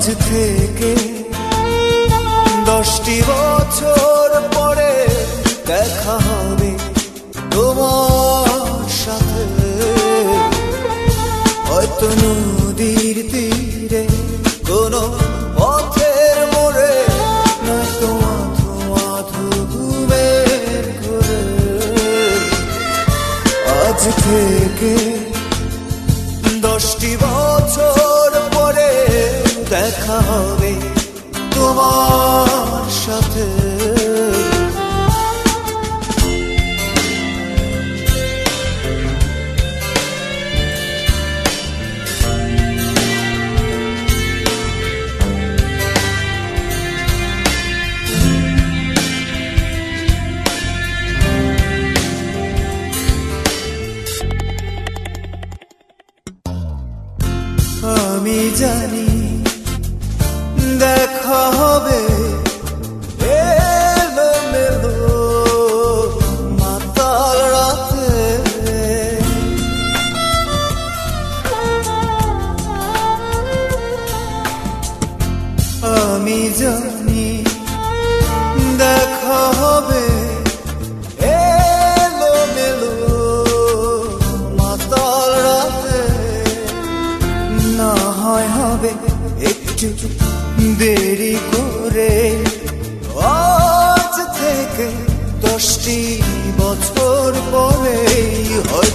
আজ থেকে 10টি বছর পরে দেখা হবে তোমার সাথে, হয়তো নদীর তীরে কোনো পথের মোড়ে, নয়তো মাধু ঘুমের ঘরে। আজ থেকে 10টি বছর পরে দেখা হবে তোমার সাথে। আমি জানি দেখা হবে এলোমেলো মাতাল রাতে, আমি জানি দেখা হবে এলোমেলো মাতাল রাতে। না হয় হবে একটু দেরি করে, আজ থেকে 10টি বছর পরে